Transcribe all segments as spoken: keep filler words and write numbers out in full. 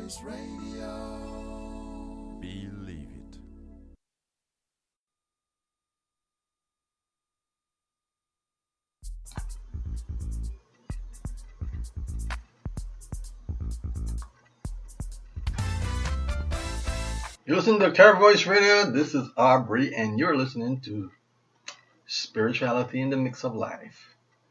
Voice Radio. Believe it. You listen to Care Voice Radio. This is Aubrey, and you're listening to Spirituality in the Mix of Life.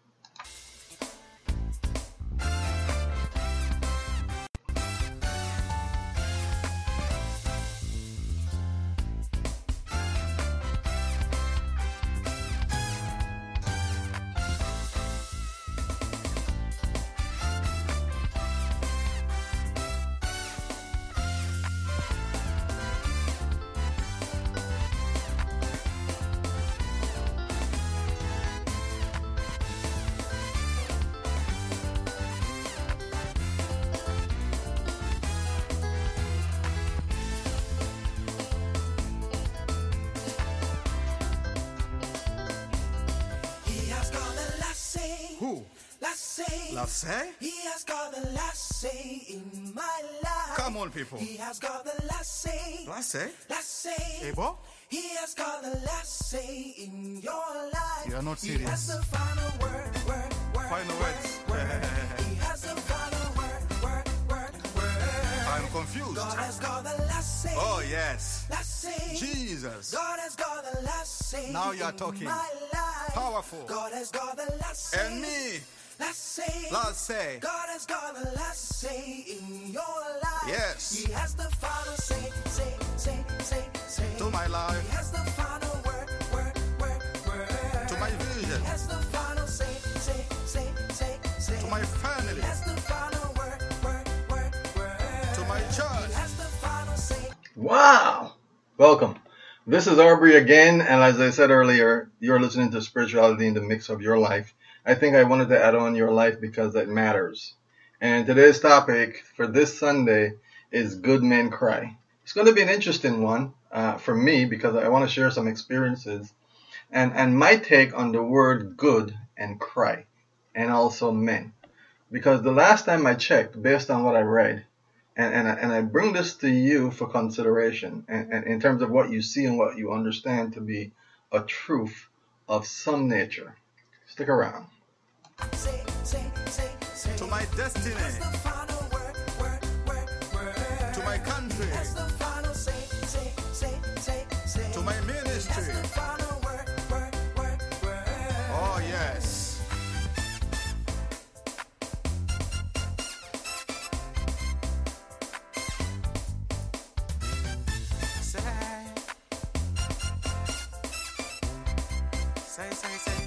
Who? Last say, Last say? he has got the last say in my life. Come on, people. He has got the last say. Last say? Last say. Ebo? He has got the last say in your life. You are not He has serious. the final word, word, word. Final words. word, word. He has the final word, word, word, word. I'm confused. God has got the last say. Oh, yes. Last say. Jesus. God has got the last say. Now you are in talking. My life. Powerful. God has got the last say. And me. Last say. Last say. God has got the last say in your life. Yes. He has the final say, say, say, say, say. To my He life. has the final word, word, word, word. To my vision. He has the final say, say, say, say, say. To my He family. has the final word, word, word, word. To my He church. has the final say. Wow! Welcome. This is Aubrey again, and as I said earlier, you're listening to Spirituality in the Mix of Your Life. I think I wanted to add on your life because it matters. And today's topic for this Sunday is Good Men Cry. It's going to be an interesting one uh, for me because I want to share some experiences and, and my take on the word good and cry, and also men. Because the last time I checked, based on what I read, and, and, I, and I bring this to you for consideration, and, and in terms of what you see and what you understand to be a truth of some nature. Stick around. Say, say, say, say. To my destiny. He has the final word, word, word, word. To my country. He has the final say, say, say, say, say. To my He has ministry. the final word, word, word, word. Oh, yes. Say. Say, say, say.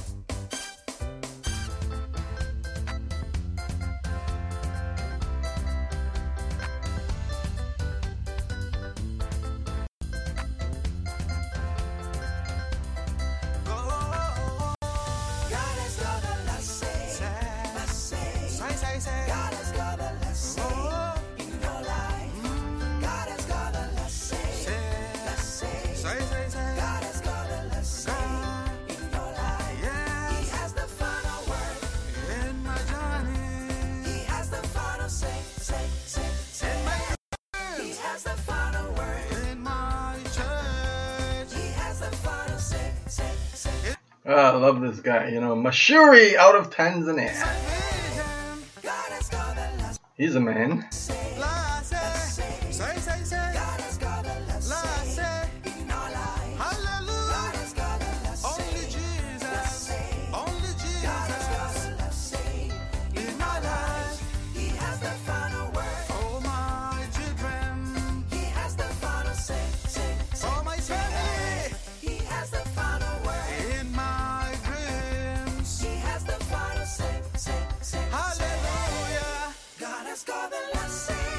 God has got the last say, last say. Say, say, say. God has got the last say in your life. God has got the last say, last say. Say, say, say. God has got the last say in your life. He Yes. has the final word. In my journey. He has the final say, say, say, say. He has the final word. In my church. He has the final say, say, say. Ah, I love this guy. You know, Mashuri out of Tanzania. Vision. God has got the last He's a man. say, Last say. say. Say, say, say. God has got the last Last say say. in our life. God Hallelujah. has got the last Only say. Jesus. Only God has got Jesus. the last say In my life. He has the final word. Oh, my children. He has the final say, say, say. For my family. He has the final word. In my dreams. He has the final say, say, say, say. Hallelujah. God has got the last say.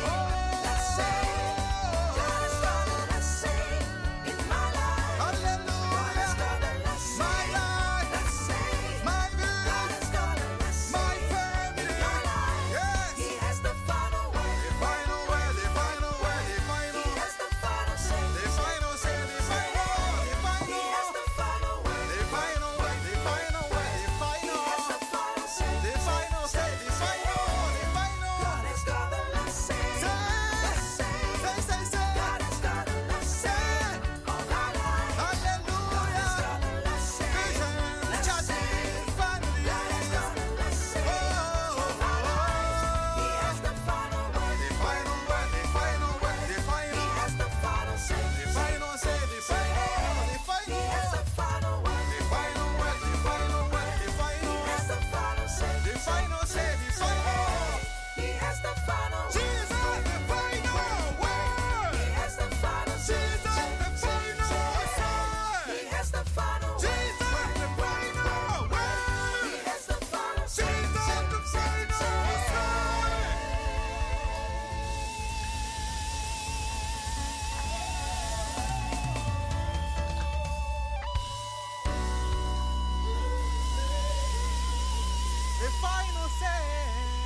final say.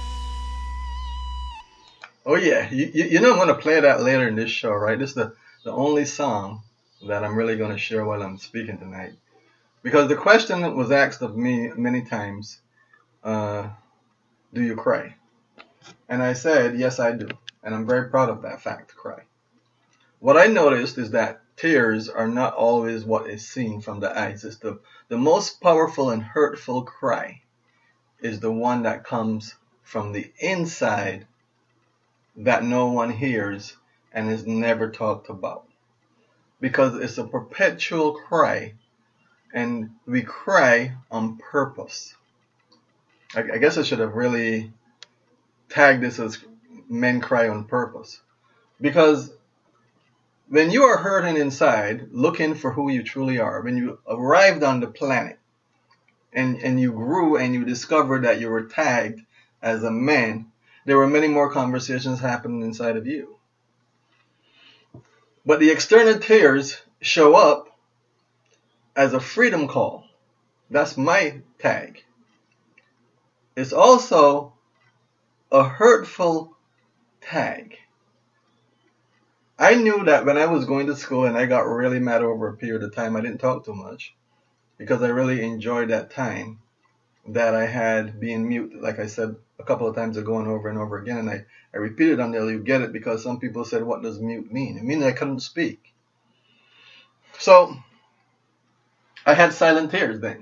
Oh yeah, you, you, you know I'm going to play that later in this show, right? This is the, the only song that I'm really going to share while I'm speaking tonight. Because the question was asked of me many times, uh, do you cry? And I said, yes, I do. And I'm very proud of that fact, to cry. What I noticed is that tears are not always what is seen from the eyes. It's the, the most powerful and hurtful cry is the one that comes from the inside that no one hears and is never talked about. Because it's a perpetual cry, and we cry on purpose. I, I guess I should have really tagged this as men cry on purpose. Because when you are hurting inside, looking for who you truly are, when you arrived on the planet and, and you grew and you discovered that you were tagged as a man, there were many more conversations happening inside of you. But the external tears show up as a freedom call. That's my tag. It's also a hurtful tag. I knew that when I was going to school and I got really mad over a period of time, I didn't talk too much because I really enjoyed that time that I had being mute, like I said a couple of times ago and over and over again. And I, I repeated until you get it because some people said, what does mute mean? It means I couldn't speak. So I had silent tears then.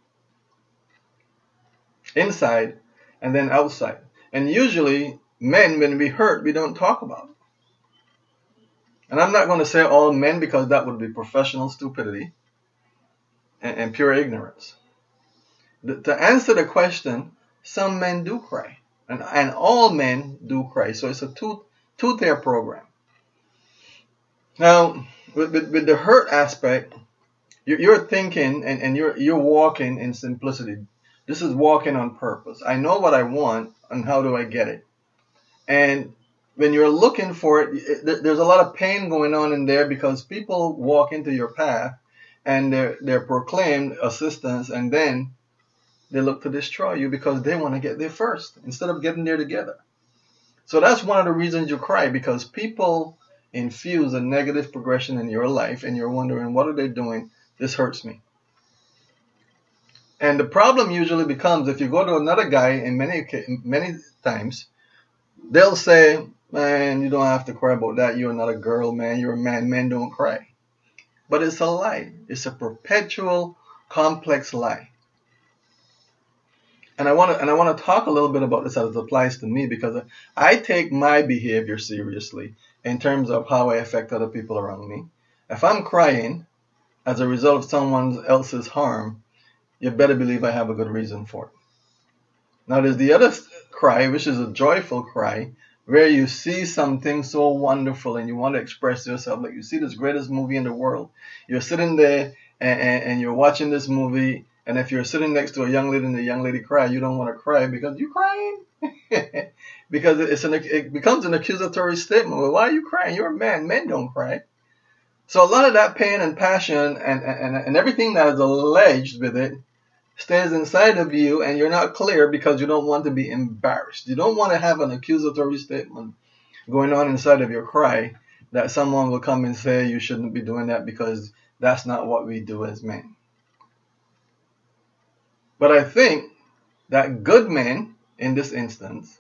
Inside and then outside. And usually men, when we hurt, we don't talk about it. And I'm not going to say all men because that would be professional stupidity and, and pure ignorance. The, to answer the question, some men do cry. And, and all men do cry. So it's a two, two-tier program. Now, with, with, with the hurt aspect, you're, you're thinking and, and you're, you're walking in simplicity. This is walking on purpose. I know what I want and how do I get it. And when you're looking for it, it, there's a lot of pain going on in there because people walk into your path and they're, they're proclaimed assistance and then they look to destroy you because they want to get there first instead of getting there together. So that's one of the reasons you cry, because people infuse a negative progression in your life and you're wondering, what are they doing? This hurts me. And the problem usually becomes if you go to another guy, in many many times, they'll say, man, you don't have to cry about that. You're not a girl, man. You're a man. Men don't cry. But it's a lie. It's a perpetual, complex lie. And I want to and I want to talk a little bit about this as it applies to me, because I take my behavior seriously in terms of how I affect other people around me. If I'm crying as a result of someone else's harm, you better believe I have a good reason for it. Now there's the other cry, which is a joyful cry, where you see something so wonderful and you want to express yourself. Like you see this greatest movie in the world. You're sitting there and, and, and you're watching this movie. And if you're sitting next to a young lady and the young lady cry, you don't want to cry because you're crying. Because it's an, it becomes an accusatory statement. Well, why are you crying? You're a man. Men don't cry. So a lot of that pain and passion and, and, and everything that is alleged with it stays inside of you, and you're not clear because you don't want to be embarrassed. You don't want to have an accusatory statement going on inside of your cry that someone will come and say you shouldn't be doing that because that's not what we do as men. But I think that good men, in this instance,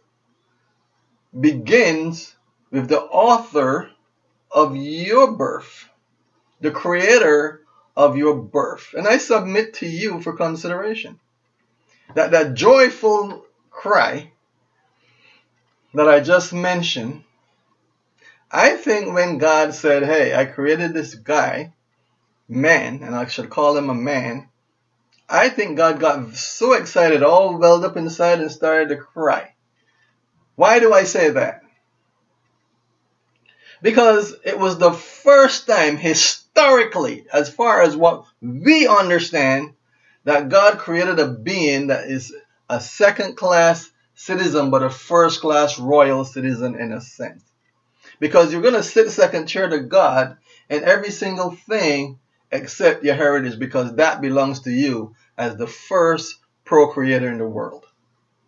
begins with the author of your birth, the creator of your birth. And I submit to you for consideration that that joyful cry that I just mentioned, I think when God said, hey, I created this guy, man, and I should call him a man, I think God got so excited, all welled up inside and started to cry. Why do I say that? Because it was the first time historically, as far as what we understand, that God created a being that is a second-class citizen, but a first-class royal citizen in a sense. Because you're going to sit second chair to God in every single thing except your heritage, because that belongs to you as the first procreator in the world.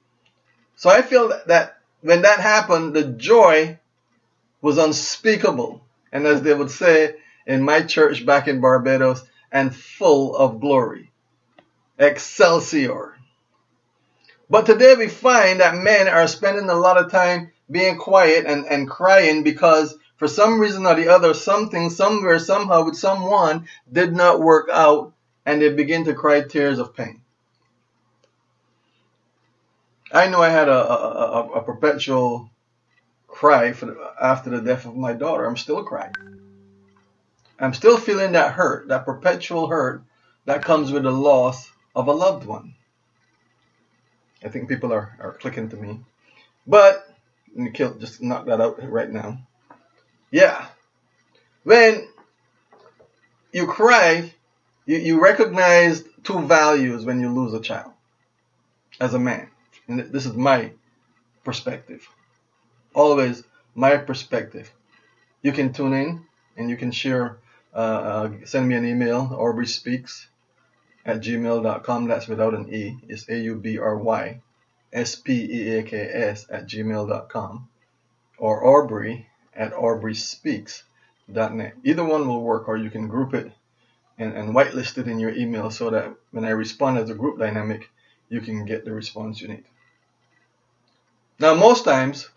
So I feel that, that when that happened, the joy was unspeakable. And as they would say in my church back in Barbados, and full of glory. Excelsior. But today we find that men are spending a lot of time being quiet and, and crying because for some reason or the other, something, somewhere, somehow, with someone did not work out, and they begin to cry tears of pain. I know I had a, a, a, a perpetual cry for the, after the death of my daughter. I'm still crying. I'm still feeling that hurt, that perpetual hurt that comes with the loss of a loved one. I think people are, are clicking to me. But, let me kill, just knock that out right now. Yeah. When you cry, you, you recognize two values when you lose a child as a man. And this is my perspective. Always my perspective. You can tune in and you can share, uh, uh, send me an email, aubrey speaks at gmail dot com. That's without an E. It's A U B R Y S P E A K S at gmail dot com. Or Aubrey at aubrey speaks dot net. Either one will work, or you can group it and, and whitelist it in your email so that when I respond as a group dynamic, you can get the response you need. Now, most times,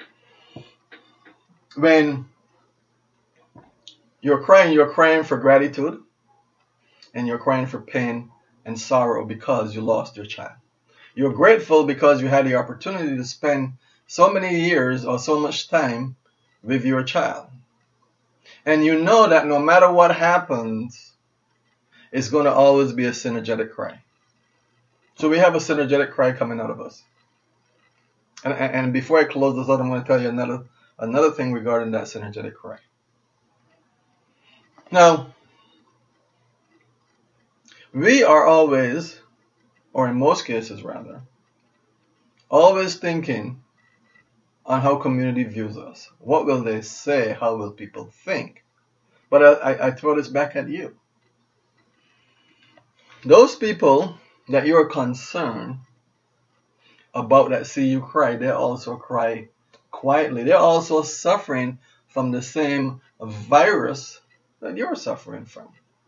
when you're crying, you're crying for gratitude, and you're crying for pain and sorrow because you lost your child. You're grateful because you had the opportunity to spend so many years or so much time with your child. And you know that no matter what happens, it's going to always be a synergetic cry. So we have a synergetic cry coming out of us. And, and before I close this out, I'm going to tell you another another thing regarding that synergetic cry. Now, we are always, or in most cases rather, always thinking on how community views us. What will they say? How will people think? But I, I, I throw this back at you. Those people that you are concerned about that see you cry, they also cry quietly. They're also suffering from the same virus that you're suffering from.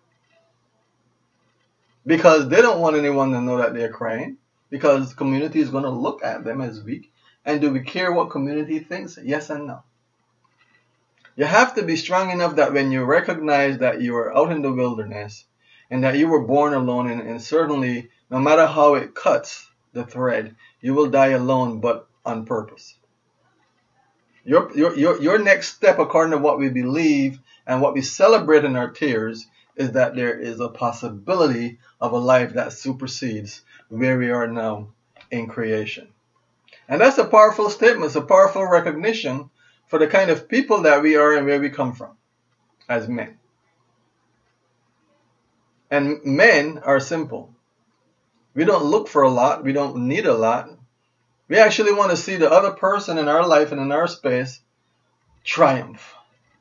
Because they don't want anyone to know that they're crying. Because community is going to look at them as weak. And do we care what community thinks? Yes and no. You have to be strong enough that when you recognize that you are out in the wilderness and that you were born alone, and, and certainly no matter how it cuts the thread, you will die alone but on purpose. Your, your, your, your next step, according to what we believe and what we celebrate in our tears, is that there is a possibility of a life that supersedes where we are now in creation. And that's a powerful statement. It's a powerful recognition for the kind of people that we are and where we come from as men. And men are simple. We don't look for a lot. We don't need a lot. We actually want to see the other person in our life and in our space triumph.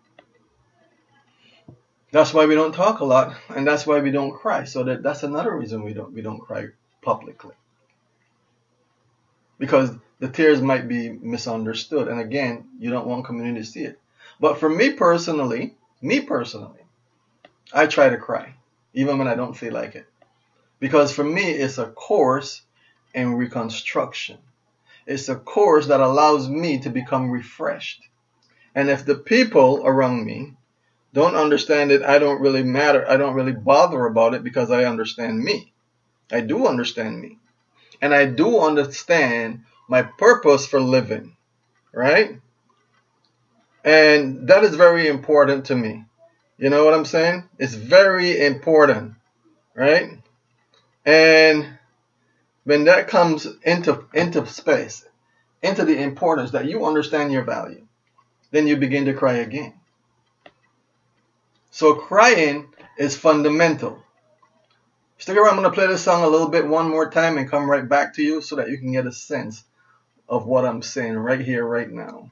That's why we don't talk a lot, and that's why we don't cry. So that, that's another reason we don't we don't cry publicly. Because the tears might be misunderstood. And again, you don't want community to see it. But for me personally, me personally, I try to cry, even when I don't feel like it. Because for me, it's a course in reconstruction. It's a course that allows me to become refreshed. And if the people around me don't understand it, I don't really matter. I don't really bother about it because I understand me. I do understand me. And I do understand my purpose for living, right? And that is very important to me. You know what I'm saying? It's very important, right? And when that comes into, into space, into the importance that you understand your value, then you begin to cry again. So crying is fundamental. Stick around, I'm going to play this song a little bit one more time and come right back to you so that you can get a sense of what I'm saying right here, right now.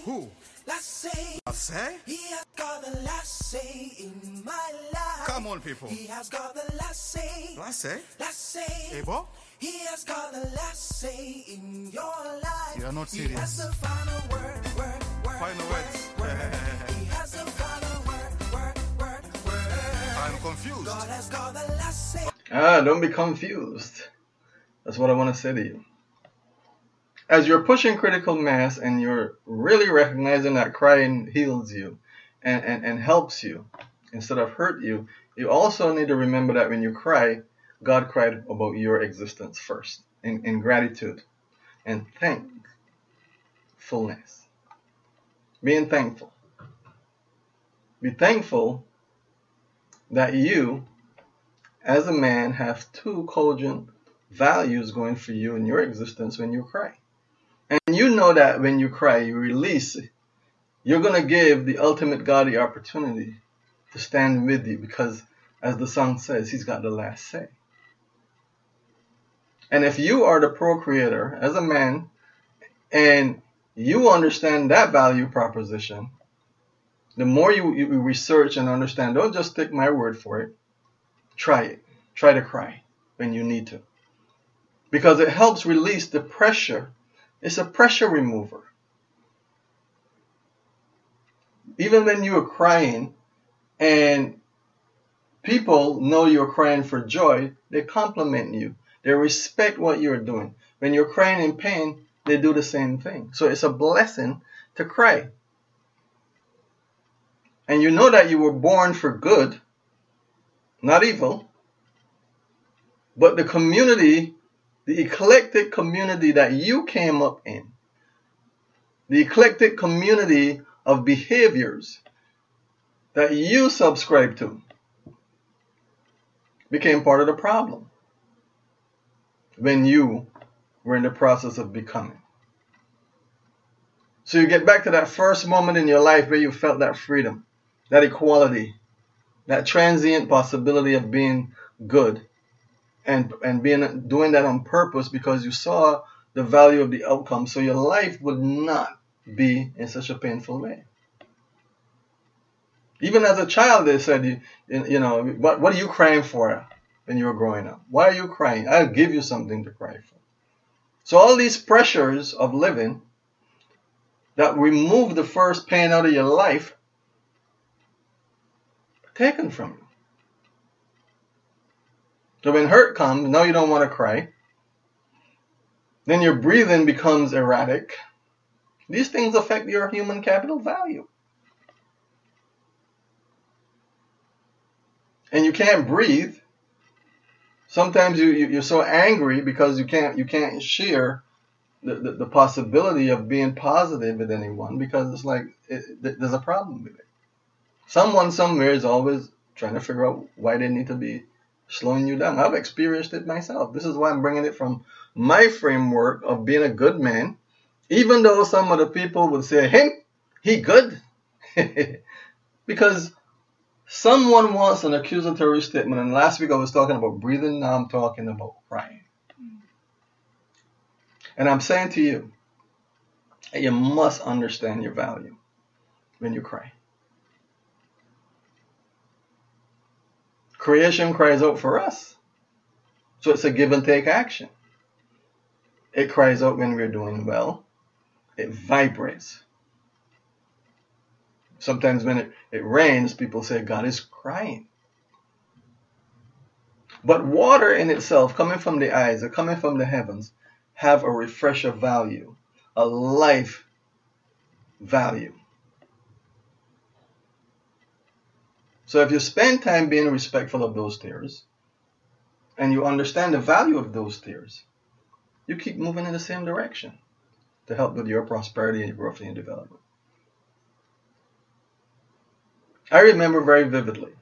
Who? Last say. I say? He has got the last say in my life. Come on, people. He has got the last say. I say? Last say. Ebo? He has got the last say in your life. You are not He has serious. the final word, word, word. Final word, words. word. He has the final word, word, word, word. I'm confused. God has got the last say. Ah, don't be confused. That's what I want to say to you. As you're pushing critical mass and you're really recognizing that crying heals you and, and, and helps you instead of hurt you, you also need to remember that when you cry, God cried about your existence first in, in gratitude and thankfulness. Being thankful. Be thankful that you, as a man, have two cogent values going for you in your existence when you cry. And you know that when you cry, you release, you're going to give the ultimate God the opportunity to stand with you because, as the song says, he's got the last say. And if you are the procreator as a man and you understand that value proposition, the more you, you research and understand, don't just take my word for it. Try it. Try to cry when you need to. Because it helps release the pressure. It's a pressure remover. Even when you are crying and people know you're crying for joy, they compliment you. They respect what you're doing. When you're crying in pain, they do the same thing. So it's a blessing to cry. And you know that you were born for good, not evil. But the community, the eclectic community that you came up in, the eclectic community of behaviors that you subscribe to, became part of the problem when you were in the process of becoming. So you get back to that first moment in your life where you felt that freedom, that equality, that transient possibility of being good. And and being doing that on purpose because you saw the value of the outcome, so your life would not be in such a painful way. Even as a child, they said, you, you know, what what are you crying for when you were growing up? Why are you crying? I'll give you something to cry for. So all these pressures of living that remove the first pain out of your life, taken from you. So when hurt comes, now you don't want to cry. Then your breathing becomes erratic. These things affect your human capital value. And you can't breathe. Sometimes you, you, you're so angry because you can't you can't share the, the, the possibility of being positive with anyone because it's like it, there's a problem with it. Someone somewhere is always trying to figure out why they need to be slowing you down. I've experienced it myself. This is why I'm bringing it from my framework of being a good man, even though some of the people would say, hey, he good. Because someone wants an accusatory statement, and last week I was talking about breathing, now I'm talking about crying. And I'm saying to you, you must understand your value when you cry. Creation cries out for us. So it's a give and take action. It cries out when we're doing well. It vibrates. Sometimes when it, it rains, people say God is crying. But water in itself, coming from the eyes or coming from the heavens, have a refresher value, a life value. So if you spend time being respectful of those tears, and you understand the value of those tears, you keep moving in the same direction to help with your prosperity and your growth and your development. I remember very vividly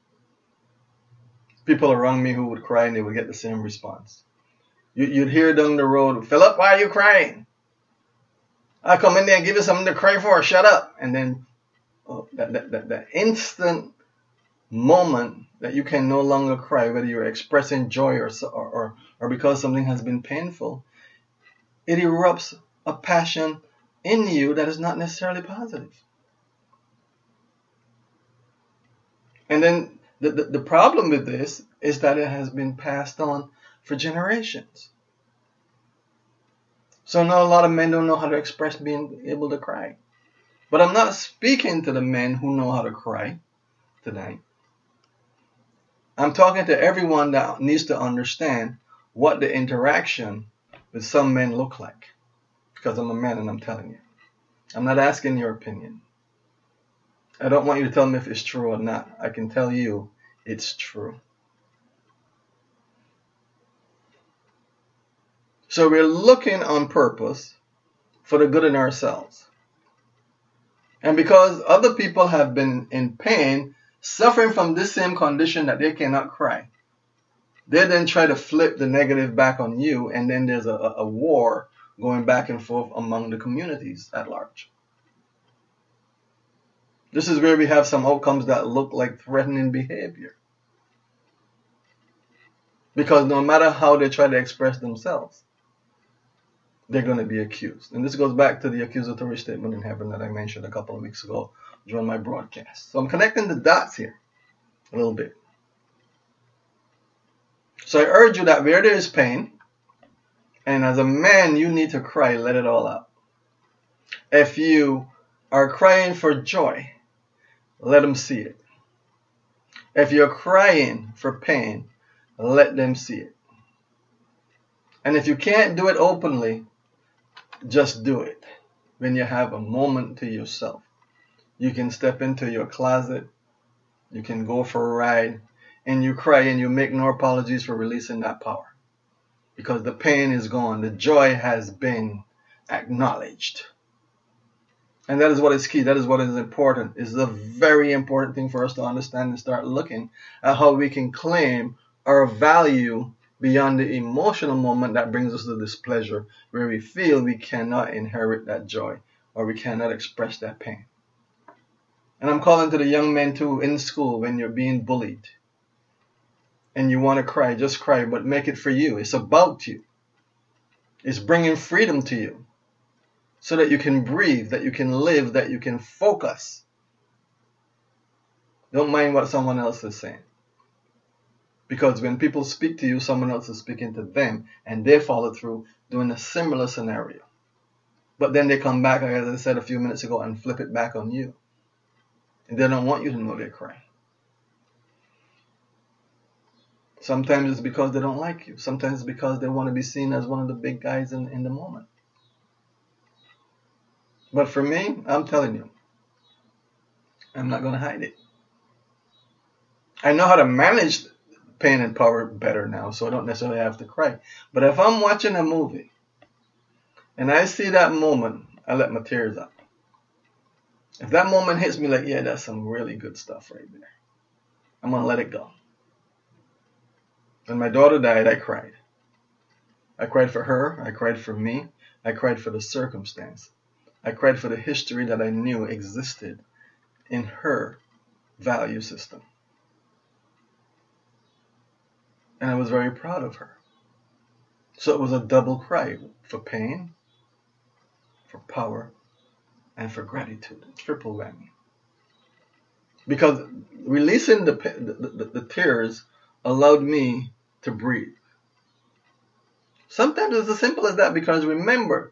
people around me who would cry and they would get the same response. You, you'd hear down the road, Philip, why are you crying? I come in there and give you something to cry for, shut up. And then oh, that, that, that, that instant moment that you can no longer cry, whether you're expressing joy or, or, or, or because something has been painful, it erupts a passion in you that is not necessarily positive. And then the, the, the problem with this is that it has been passed on for generations. So now a lot of men don't know how to express being able to cry. But I'm not speaking to the men who know how to cry tonight. I'm talking to everyone that needs to understand what the interaction with some men look like. Because I'm a man and I'm telling you. I'm not asking your opinion. I don't want you to tell me if it's true or not. I can tell you it's true. So we're looking on purpose for the good in ourselves. And because other people have been in pain, suffering from this same condition that they cannot cry, they then try to flip the negative back on you, and then there's a, a war going back and forth among the communities at large. This is where we have some outcomes that look like threatening behavior. Because no matter how they try to express themselves, they're going to be accused. And this goes back to the accusatory statement in heaven that I mentioned a couple of weeks ago during my broadcast. So I'm connecting the dots here a little bit. So I urge you that where there is pain, and as a man you need to cry, let it all out. If you are crying for joy, let them see it. If you're crying for pain, let them see it. And if you can't do it openly, just do it. When you have a moment to yourself, you can step into your closet, you can go for a ride, and you cry and you make no apologies for releasing that power. Because the pain is gone. The joy has been acknowledged. And that is what is key. That is what is important. It's a very important thing for us to understand and start looking at how we can claim our value beyond the emotional moment that brings us to displeasure, where we feel we cannot inherit that joy or we cannot express that pain. And I'm calling to the young men too in school when you're being bullied and you want to cry, just cry, but make it for you. It's about you. It's bringing freedom to you so that you can breathe, that you can live, that you can focus. Don't mind what someone else is saying. Because when people speak to you, someone else is speaking to them, and they follow through doing a similar scenario. But then they come back, as I said a few minutes ago, and flip it back on you. And they don't want you to know they're crying. Sometimes it's because they don't like you. Sometimes it's because they want to be seen as one of the big guys in, in the moment. But for me, I'm telling you, I'm not going to hide it. I know how to manage pain and power better now, so I don't necessarily have to cry. But if I'm watching a movie and I see that moment, I let my tears out. If that moment hits me like, yeah, that's some really good stuff right there, I'm going to let it go. When my daughter died, I cried. I cried for her. I cried for me. I cried for the circumstance. I cried for the history that I knew existed in her value system. And I was very proud of her. So it was a double cry for pain, for power, and for gratitude. Triple whammy. Because releasing the, the, the, the tears allowed me to breathe. Sometimes it's as simple as that, because remember,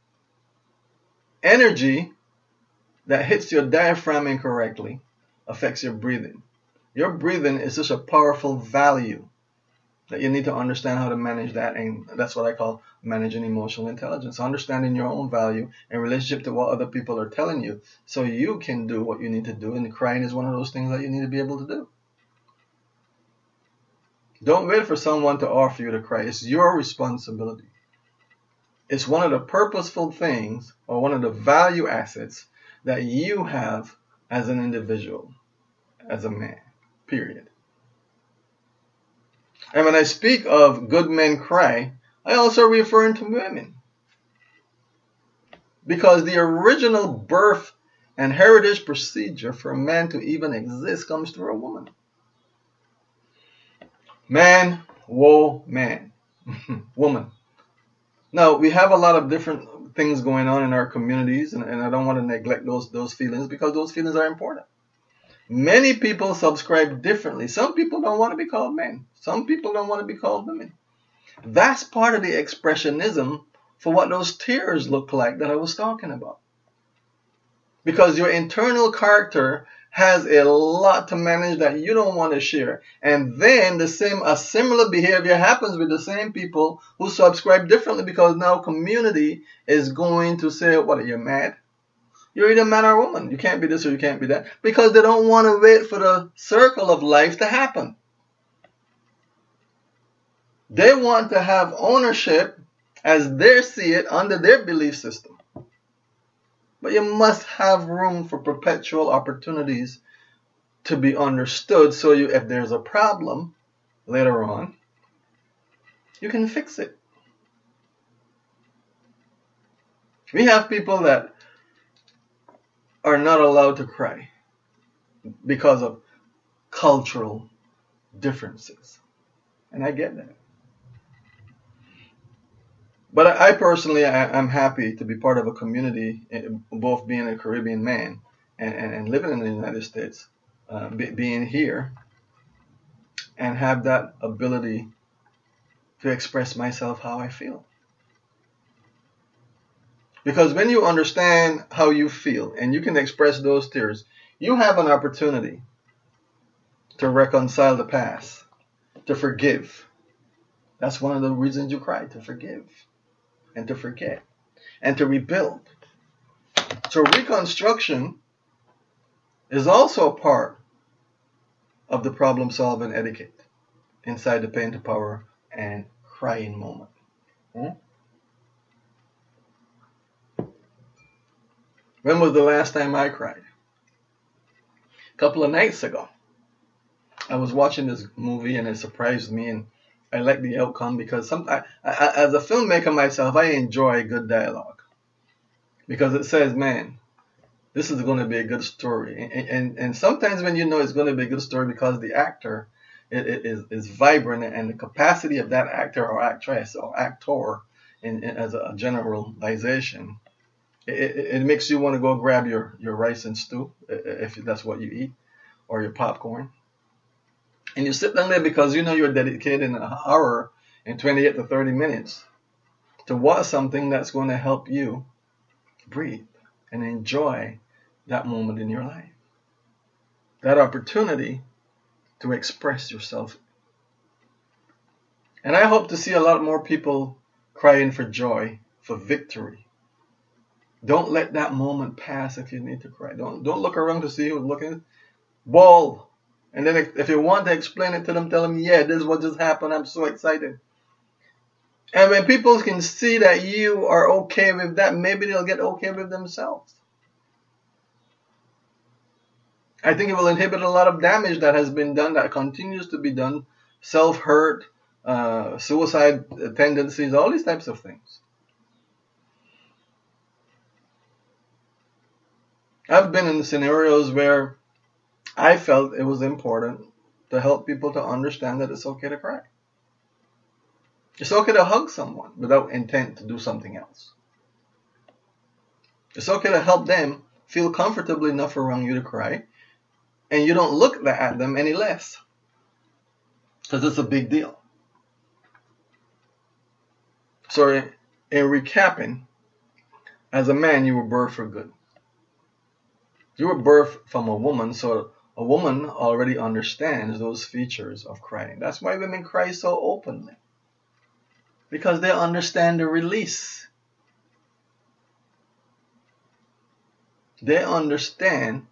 energy that hits your diaphragm incorrectly affects your breathing. Your breathing is such a powerful value that you need to understand how to manage that, and that's what I call managing emotional intelligence. Understanding your own value in relationship to what other people are telling you, so you can do what you need to do, and crying is one of those things that you need to be able to do. Don't wait for someone to offer you to cry. It's your responsibility. It's one of the purposeful things, or one of the value assets that you have as an individual, as a man, period. And when I speak of good men cry, I also refer to women. Because the original birth and heritage procedure for a man to even exist comes through a woman. Man, woe, man, woman. Now, we have a lot of different things going on in our communities, and, and I don't want to neglect those those feelings because those feelings are important. Many people subscribe differently. Some people don't want to be called men. Some people don't want to be called women. That's part of the expressionism for what those tears look like that I was talking about. Because your internal character has a lot to manage that you don't want to share. And then the same, a similar behavior happens with the same people who subscribe differently, because now community is going to say, what, are you mad? You're either man or woman. You can't be this or you can't be that. Because they don't want to wait for the circle of life to happen. They want to have ownership as they see it under their belief system. But you must have room for perpetual opportunities to be understood, so you, if there's a problem later on, you can fix it. We have people that are not allowed to cry because of cultural differences. And I get that. But I personally, I, I'm happy to be part of a community, both being a Caribbean man and, and, and living in the United States, uh, be, being here, and have that ability to express myself how I feel. Because when you understand how you feel and you can express those tears, you have an opportunity to reconcile the past, to forgive. That's one of the reasons you cry, to forgive. And to forget, and to rebuild. So reconstruction is also a part of the problem-solving etiquette inside the Pain to Power and crying moment. Hmm? When was the last time I cried? A couple of nights ago. I was watching this movie and it surprised me, and I like the outcome because some, I, I, as a filmmaker myself, I enjoy good dialogue because it says, man, this is going to be a good story. And, and, and sometimes when you know it's going to be a good story because the actor is, is, is vibrant, and the capacity of that actor or actress or actor in, in, as a generalization, it, it, it makes you want to go grab your, your rice and stew, if that's what you eat, or your popcorn. And you sit down there because you know you're dedicated an hour and twenty-eight to thirty minutes to watch something that's going to help you breathe and enjoy that moment in your life. That opportunity to express yourself. And I hope to see a lot more people crying for joy, for victory. Don't let that moment pass if you need to cry. Don't, don't look around to see who's looking. Bawl. And then if, if you want to explain it to them, tell them, yeah, this is what just happened. I'm so excited. And when people can see that you are okay with that, maybe they'll get okay with themselves. I think it will inhibit a lot of damage that has been done, that continues to be done. Self-hurt, uh, suicide tendencies, all these types of things. I've been in scenarios where I felt it was important to help people to understand that it's okay to cry. It's okay to hug someone without intent to do something else. It's okay to help them feel comfortable enough around you to cry, and you don't look at them any less, because it's a big deal. So in, in recapping, as a man, you were birthed for good. You were birthed from a woman, so a woman already understands those features of crying. That's why women cry so openly. Because they understand the release. They understand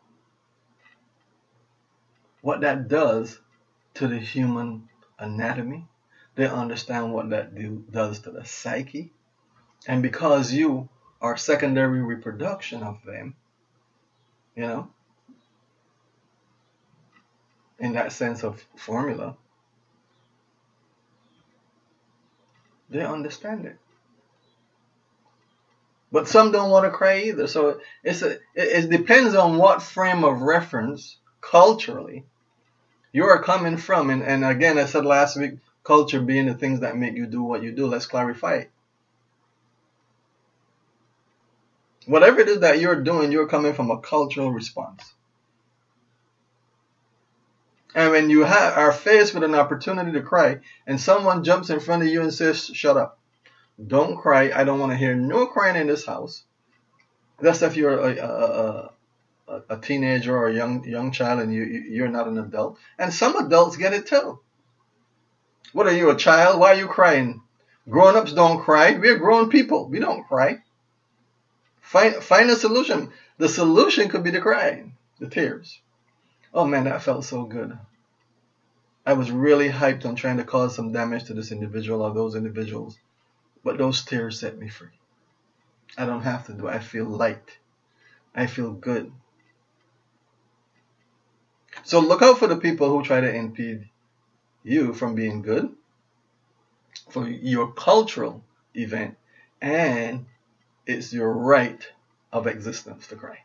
what that does to the human anatomy. They understand what that do, does to the psyche. And because you are secondary reproduction of them, you know, in that sense of formula, they understand it. But some don't want to cry either. So it's a, it, it depends on what frame of reference culturally you are coming from. And, and again, I said last week, culture being the things that make you do what you do. Let's clarify it. Whatever it is that you're doing, you're coming from a cultural response. And when you ha- are faced with an opportunity to cry, and someone jumps in front of you and says, shut up, don't cry, I don't want to hear no crying in this house. That's if you're a, a, a, a teenager or a young young child and you, you're not an adult. And some adults get it too. What are you, a child? Why are you crying? Grown-ups don't cry. We're grown people. We don't cry. Find, find a solution. The solution could be the crying, the tears. Oh man, that felt so good. I was really hyped on trying to cause some damage to this individual or those individuals. But those tears set me free. I don't have to do it. I feel light. I feel good. So look out for the people who try to impede you from being good for your cultural event, and it's your right of existence to cry.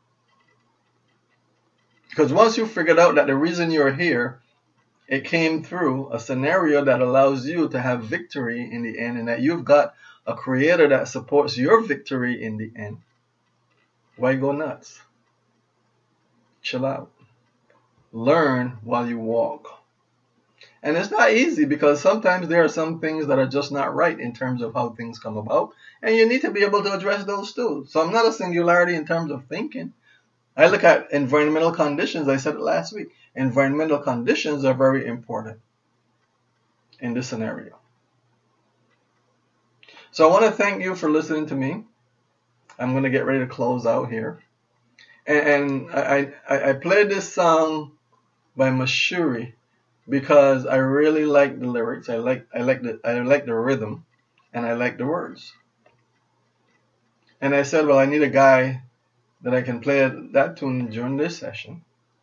Because once you figured out that the reason you're here, it came through a scenario that allows you to have victory in the end, and that you've got a creator that supports your victory in the end, why go nuts? Chill out. Learn while you walk. And it's not easy because sometimes there are some things that are just not right in terms of how things come about, and you need to be able to address those too. So I'm not a singularity in terms of thinking. I look at environmental conditions. I said it last week. Environmental conditions are very important in this scenario. So I want to thank you for listening to me. I'm going to get ready to close out here. And, and I, I, I played this song by Mashuri because I really like the lyrics. I like I like the I like the rhythm, and I like the words. And I said, well, I need a guy that I can play that tune during this session,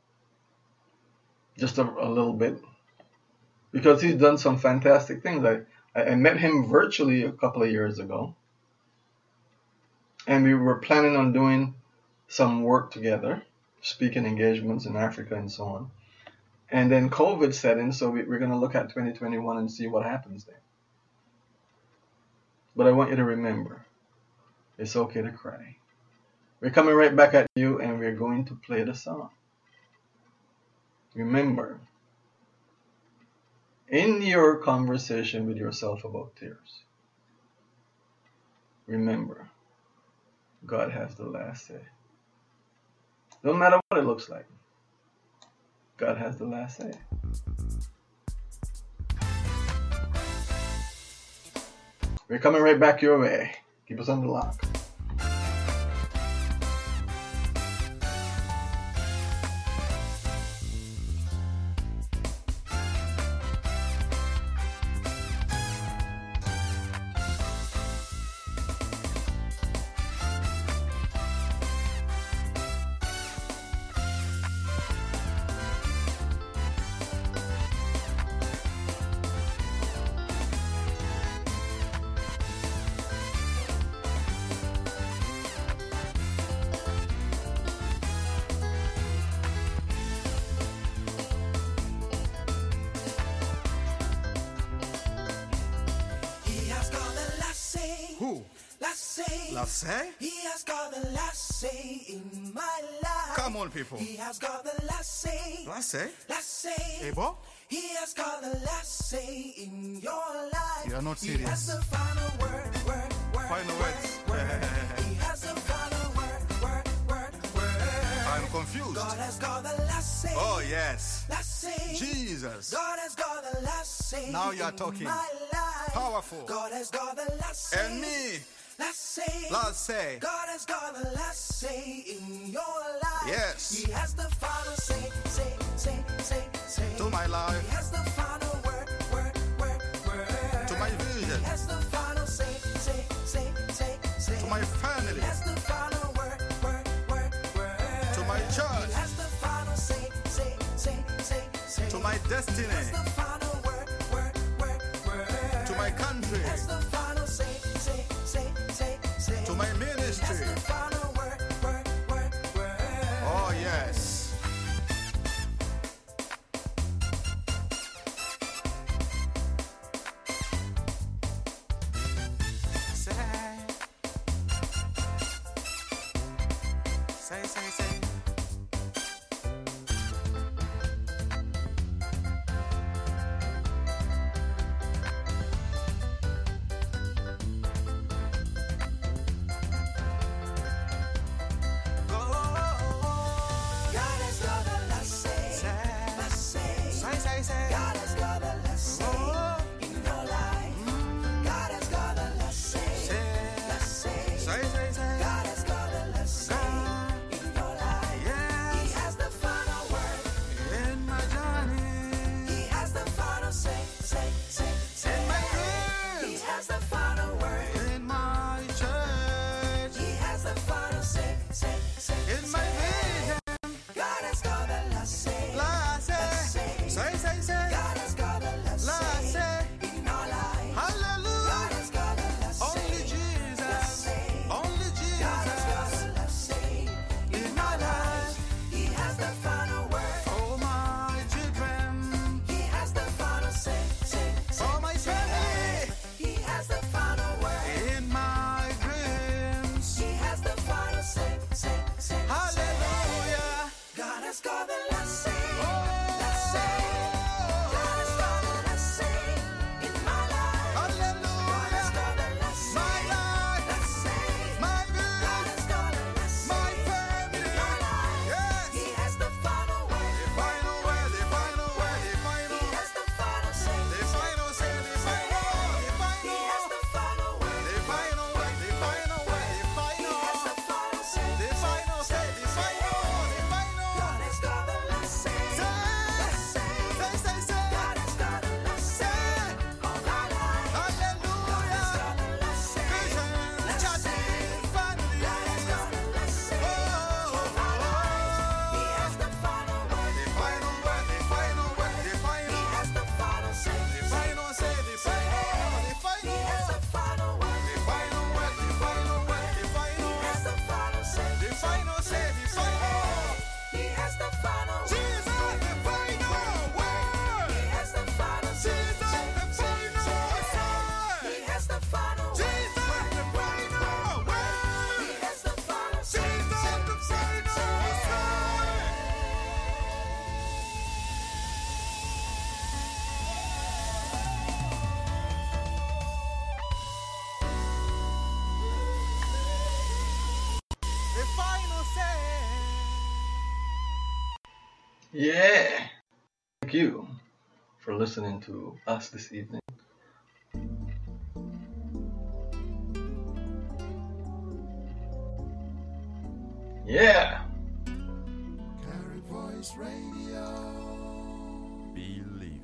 just a, a little bit, because he's done some fantastic things. I, I, I met him virtually a couple of years ago, and we were planning on doing some work together, speaking engagements in Africa and so on. And then COVID set in, so we, we're going to look at twenty twenty-one and see what happens there. But I want you to remember, it's okay to cry. We're coming right back at you, and we're going to play the song. Remember, in your conversation with yourself about tears, remember, God has the last say. No matter what it looks like, God has the last say. We're coming right back your way. Keep us on the lock. He has got the last say. Who? Last say. Last say? He has got the last say in my life. Come on, people. He has got the last say. Last say? Last say. Ebo? He has got the last say in your life. You are not He has serious. the final word, word, word. Final word, words. word. He has the final word, word, word, word. I'm confused. God has got the last say. Oh, yes. Last say. Jesus. God has got the last say. Now you are in talking. My life. Powerful. God has got the last say. And me. Last say. Last say. God has got the last say in your life. Yes. He has the final say, say, say, say, say. To my life. He has the final word, word, word, word. To my vision. He has the final say, say, say, say, say. To my family. He has the final word, word, word, word. To my church. He has the final say, say, say, say, say. To my destiny. He has the final word, word, word, word. To my country. He has the final say, say, say, say, say. To my He has ministry. the final word, word, word, word. Oh, yes. Say. Say, say, say. God has got a lot say, lot say. Say, say, say. God has got a lot say in your life. God has got a lot say, lot say. Say, say, say. God has got a lot say in your life. He Yes. has the final word. In my journey. He has the final say, say, say, say. In my He dreams. has the final word. In my church. He has the final say, say, say. In my vision. God has got a lot say, La say. say. Say, say, say. God has got a lot La say say. in our life. God Hallelujah. has got a lot Only say. Jesus. Only God has got Jesus. a lot say In my life. He has the final word. For my children. He has the final say, say, say. For my family. He has the final word. In my dreams. He has the final say, say, say. Hallelujah. God has got a lot say. Oh. Lot say. God has got a lot say in my life. God has Hallelujah. got a lot My say. life. Lot say. My God good. has got a lot say My family. in my life. Yes. He has the final word. The final word, the final word, the He final. has the final say. The final say, the final, the He has final. the final word. The final word, the final word, the He has the final. final say. The final say, the final, the final. God has got a lot say. Lot say. Say, say, say. God has got a lot say on our life. God has Hallelujah. got a lot say. Vision, Lot chatting, say. family. God has got a lot say Oh, on our life. He has the final word. the final word, the final word, the He final. has the final say. The final say, the final, the He final. has the final word. The final word, the final word, the He final. has the final say. The final say, the final. He has the final word. Jesus, the final word. He has the final say. Jesus, the final say. He has the final word. Jesus, the final word. He has the final say. Jesus, the final say. The final say. Yeah. Thank you for listening to us this evening. Yeah. Carry Voice Radio. Believe